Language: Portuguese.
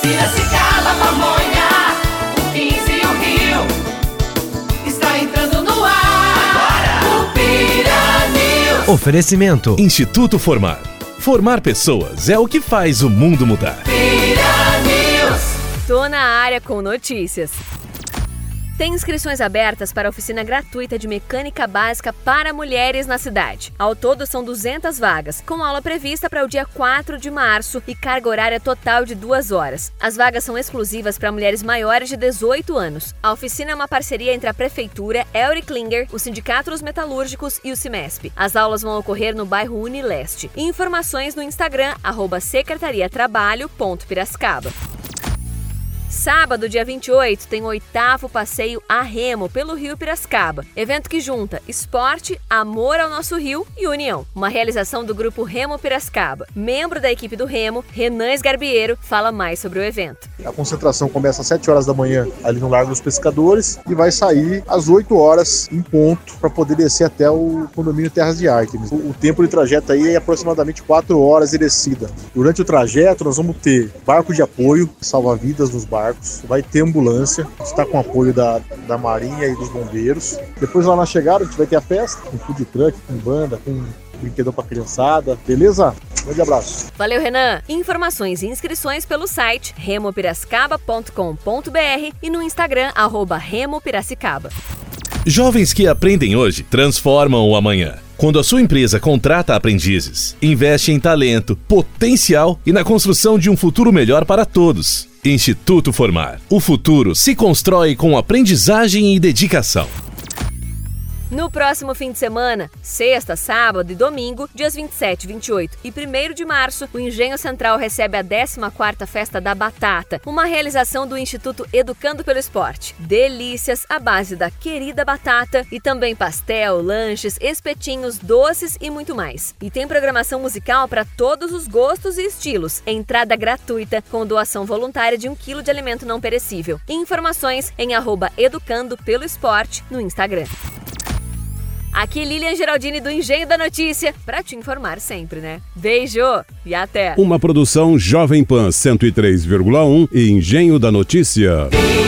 Piracicaba, Pamonha, o 15 e o Rio. Está entrando no ar. Agora, o Pira News. Oferecimento Instituto Formar. Formar pessoas é o que faz o mundo mudar. Pira News. Tô na área com notícias. Tem inscrições abertas para a oficina gratuita de mecânica básica para mulheres na cidade. Ao todo são 200 vagas, com aula prevista para o dia 4 de março e carga horária total de 2 horas. As vagas são exclusivas para mulheres maiores de 18 anos. A oficina é uma parceria entre a Prefeitura, Elri Klinger, o Sindicato dos Metalúrgicos e o Cimesp. As aulas vão ocorrer no bairro Unileste. Informações no Instagram, @secretariatrabalho.piracicaba. Sábado, dia 28, tem o 8º passeio a remo pelo Rio Piracicaba. Evento que junta esporte, amor ao nosso rio e união. Uma realização do grupo Remo Piracicaba. Membro da equipe do Remo, Renan Esgarbiero, fala mais sobre o evento. A concentração começa às 7 horas da manhã ali no Largo dos Pescadores e vai sair às 8 horas em ponto para poder descer até o condomínio Terras de Ártemis. O tempo de trajeto aí é aproximadamente 4 horas de descida. Durante o trajeto nós vamos ter barco de apoio, salva-vidas nos barcos, vai ter ambulância, está com apoio da Marinha e dos bombeiros. Depois lá na chegada a gente vai ter a festa, com food truck, com banda, com brinquedão para criançada, beleza? Um grande abraço. Valeu, Renan! Informações e inscrições pelo site remopiracicaba.com.br e no Instagram @remopiracicaba. Jovens que aprendem hoje transformam o amanhã. Quando a sua empresa contrata aprendizes, investe em talento, potencial e na construção de um futuro melhor para todos. Instituto Formar. O futuro se constrói com aprendizagem e dedicação. No próximo fim de semana, sexta, sábado e domingo, dias 27, 28 e 1º de março, o Engenho Central recebe a 14ª Festa da Batata, uma realização do Instituto Educando pelo Esporte. Delícias à base da querida batata e também pastel, lanches, espetinhos, doces e muito mais. E tem programação musical para todos os gostos e estilos. Entrada gratuita com doação voluntária de 1 quilo de alimento não perecível. Informações em @educando pelo esporte no Instagram. Aqui Lilian Geraldini do Engenho da Notícia, pra te informar sempre, né? Beijo e até! Uma produção Jovem Pan 103,1 e Engenho da Notícia.